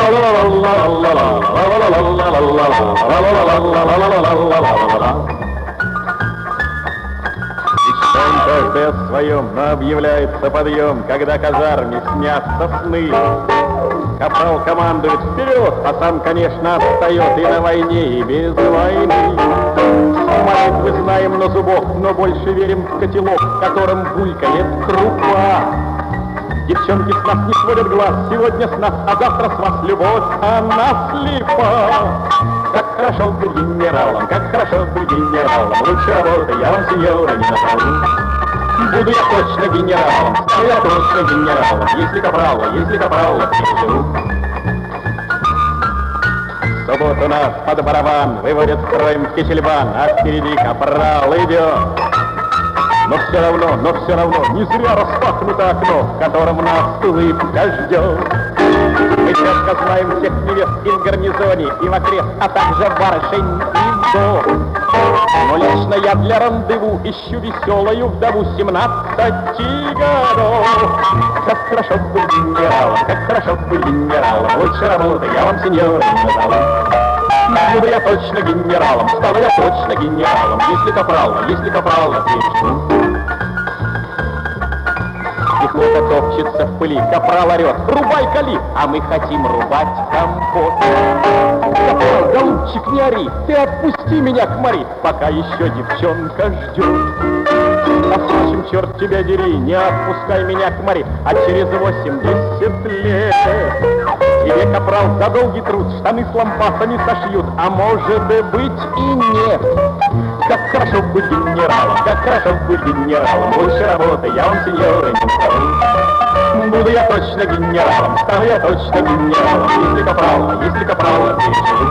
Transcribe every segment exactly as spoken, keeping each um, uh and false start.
Каждый о своем, но объявляется подъем, когда казарме снятся сны. Капрал командует вперед, а сам, конечно, отстает и на войне, и без войны. Молитвы знаем на зубок, но больше верим в котелок, в котором булькает крупа. Девчонки с нас не сводят глаз, сегодня с нас, а завтра с вас любовь, она слепа. Как хорошо быть генералом, как хорошо быть генералом, лучше работы я вам, сеньора, не назову. Буду я точно генералом, стану я точно генералом, если капрала, если капрала переживу. Субботу нас под барабан выводит строем кичельбан, а впереди капрал идет. Но все равно, но все равно, не зря распахнуто окно, в котором нас улыбка ждет. Мы четко знаем всех невест и в гарнизоне, и в окрест, а также барышень и вдов. Но лично я для рандеву ищу веселую вдову семнадцати годов. Как хорошо быть генералом, как хорошо быть генералом, лучше работы я вам, сеньора, не назову. Буду я точно генералом, стану я точно генералом, если капрала, если капрала переживу. Пехота топчется в пыли, капрал орет, рубай кали, а мы хотим рубать компот. Капрал, голубчик, не ори, ты отпусти меня к Мари, пока еще девчонка ждет. А впрочем, черт тебя дери, не отпускай меня к Мари, а через восемьдесят лет тебе, капрал, за долгий труд штаны с лампасами сошьют, а может быть и нет. Как хорошо быть генералом, как хорошо быть генералом, больше работы я вам, сеньора, не скажу. Буду я точно генералом, стану я точно генералом, если капрала, если капрала переживу.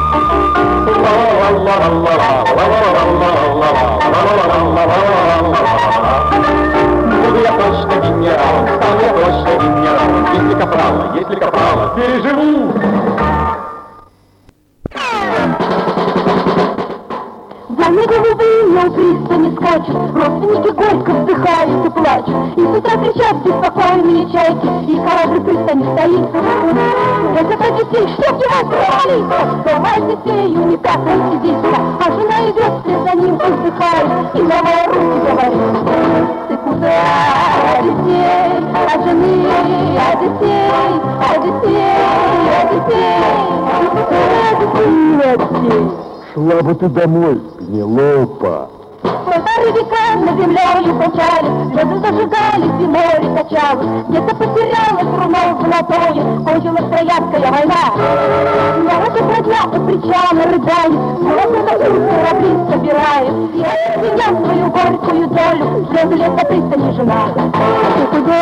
Буду я точно генералом, стану я точно генералом, если капрала, если капрала переживу. Они голубые у пристани скачут, родственники горько вздыхают и плачут, и с утра кричат беспокойные чайки, и корабль пристани стоит. Это про детей, чтоб его провалиться, дома детею не так не сидится, а жена идет вслед за ним, вздыхает, и новая руки говорит. Ты куда, детей, от жены, от детей, от детей, от детей, от детей. Шла бы ты домой, Пенелопа. Полторы века на земле качались, звезды зажигались и море качалось. Где-то потерялась руно золотое, кончилась троянская война. Народы бродя у причала рыдает, слезы на путь корабли собирает. И меня свою горькую долю, слезы лет на пристани жена. Ты куда?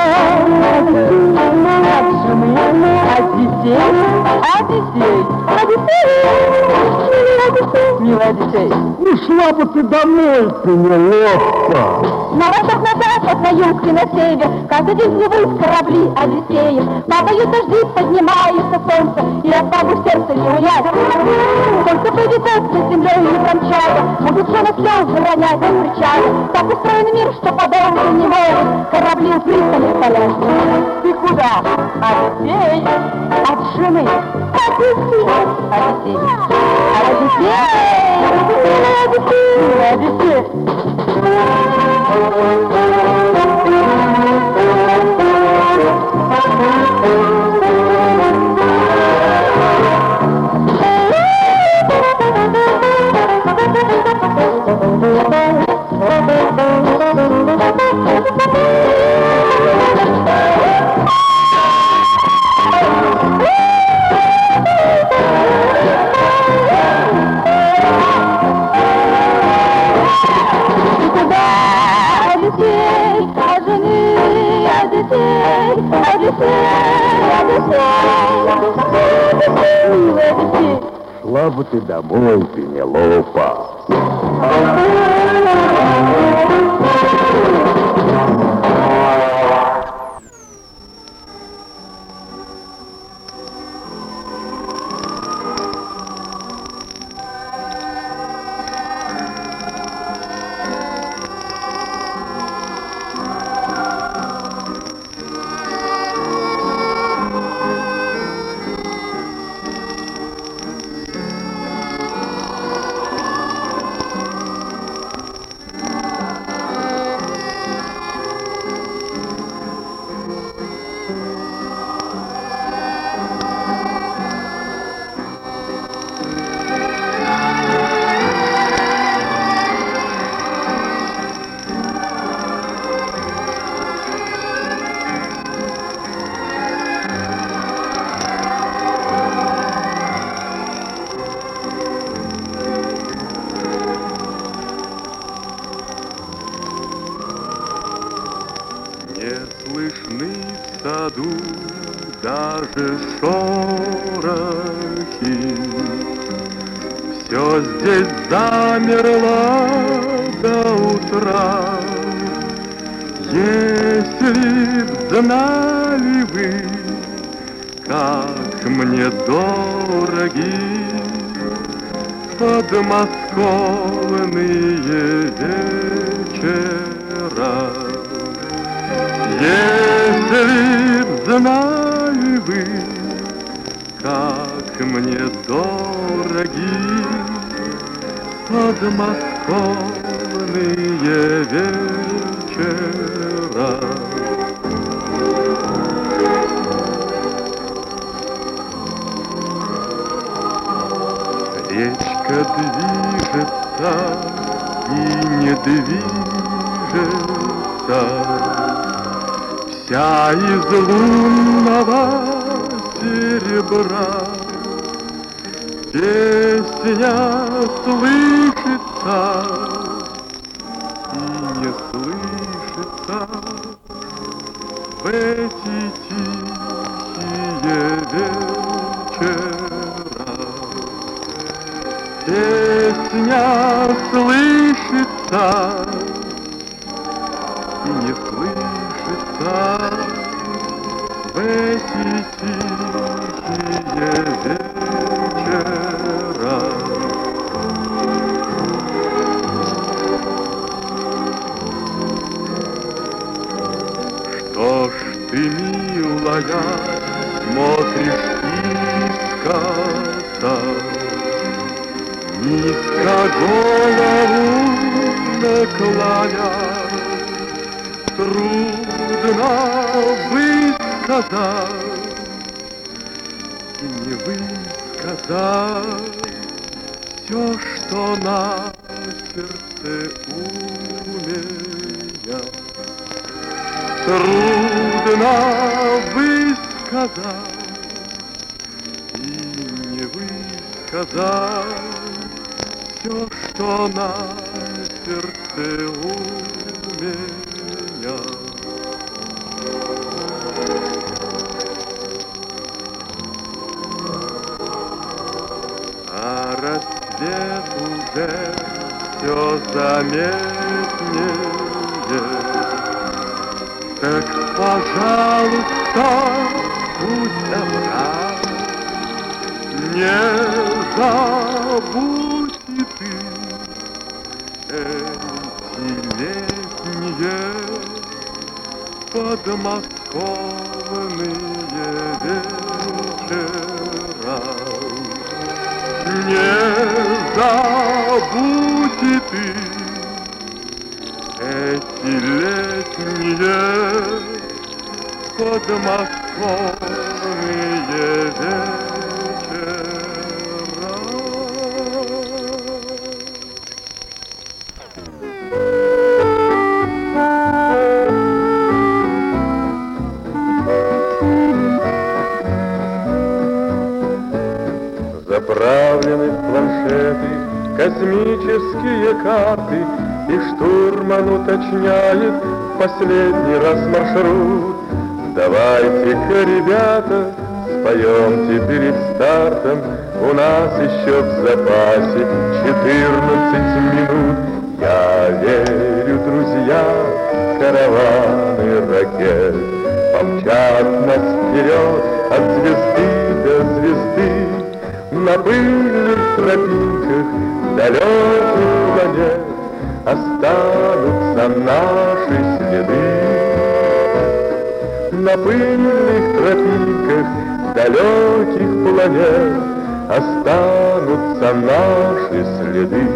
От жены, от детей, от детей, от детей, милая детей. Ну шла бы ты домой, Пенелопа. На восток, на запад, на юг и на север каждый день плывут корабли Одиссеев. Падают дожди, поднимается солнце, и отвагу в сердце не унять. Только поведет над землей не промчая, будут жены слезы ронять на причале. Так устроен мир, что подолгу не может корабли у пристани стоять. Ты куда? От детей, от жены, от детей, от детей, от детей, от детей, от детей. Шла бы ты домой, Пенелопа. саду даже шорохи. Все здесь замерло до утра. Если б знали вы, как мне дороги подмосковные вечера. Если б знали вы, как мне дороги подмосковные вечера. Речка движется и не движется, вся из лунного серебра. Песня слышится и не слышится в эти тихие вечера. Песня слышится и не слышится в эти тихие вечера. Что ж ты, милая, смотришь искоса, низко голову наклоня? Трудно высказать и не высказать все, что на сердце у меня. Трудно высказать и не высказать все, что на сердце у меня. А рассвет уже все заметнее. Так, пожалуйста, будь добра, не забудь и ты эти летние подмосковные вечера. Не забудь и ты эти летние подмосковные вечера. Заправлены в планшеты космические карты, и штурман уточняет в последний раз маршрут. Давайте-ка, ребята, споемте перед стартом, у нас еще в запасе четырнадцать минут. Я верю, друзья, караваны ракет помчат нас вперед от звезды до звезды. На пыльных тропинках далеких планет останутся наши следы. На пыльных тропинках далеких планет останутся наши следы.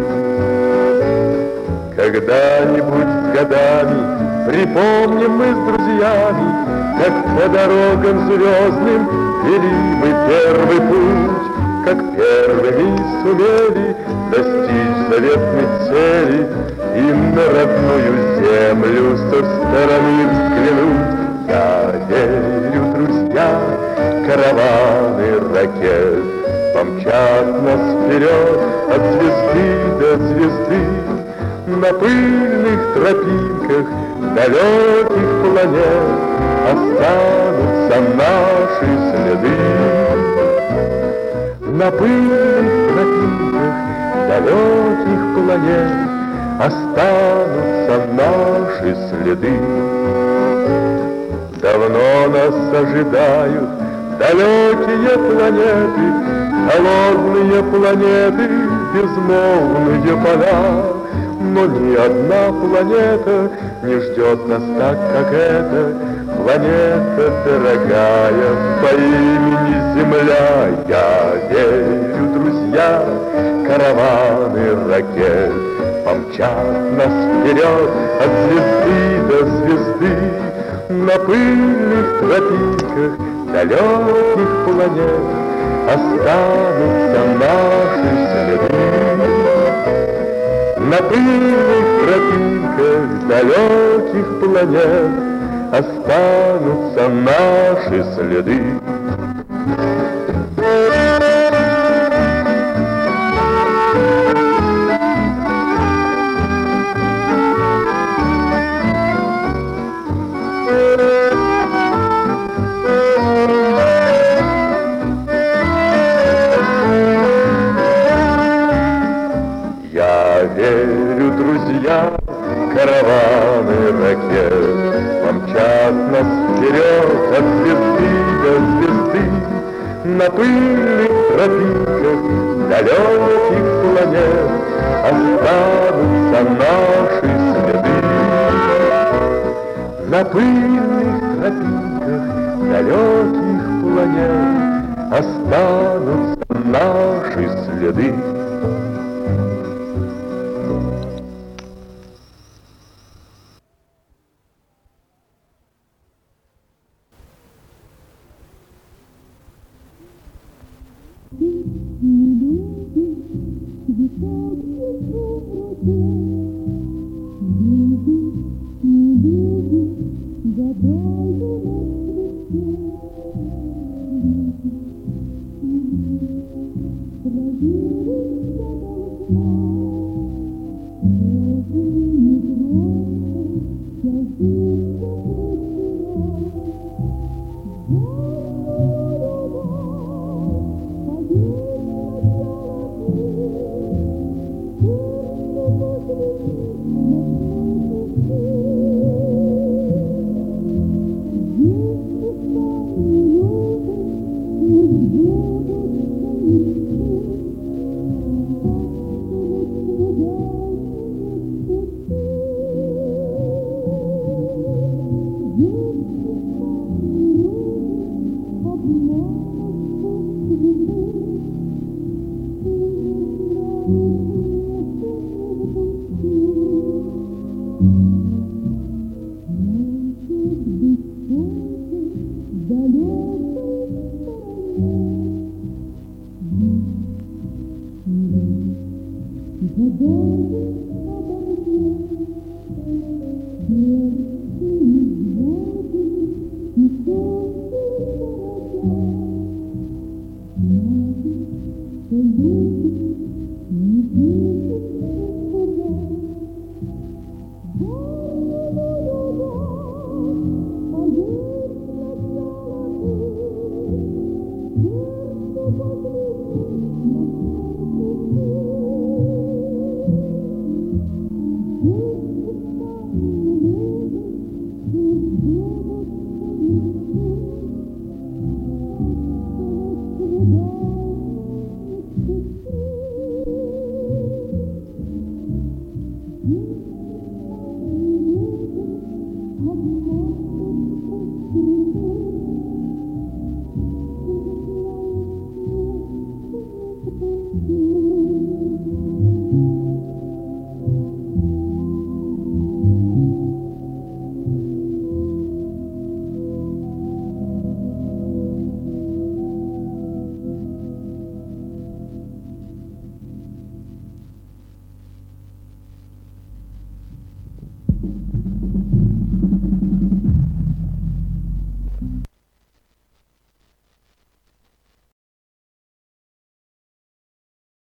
Когда-нибудь с годами припомним мы с друзьями, как по дорогам звездным вели мы первый путь, как первыми сумели достичь заветной цели и на родную землю со стороны взглянуть. Я верю, друзья, караваны ракет помчат нас вперед от звезды до звезды. На пыльных тропинках далеких планет останутся наши следы. На пыльных тропинках далеких планет останутся наши следы. Давно нас ожидают далекие планеты, холодные планеты, безмолвные поля. Но ни одна планета не ждет нас так, как эта планета дорогая по имени Земля. Я верю, друзья, караваны ракет помчат нас вперед от звезды до звезды. На пыльных тропинках далеких планет останутся наши следы. На пыльных тропинках далеких планет останутся наши следы. Верю, друзья, караваны ракет помчат нас вперед от звезды до звезды. На пыльных тропинках далеких планет останутся наши следы. На пыльных тропинках далеких планет останутся наши следы. Thank you.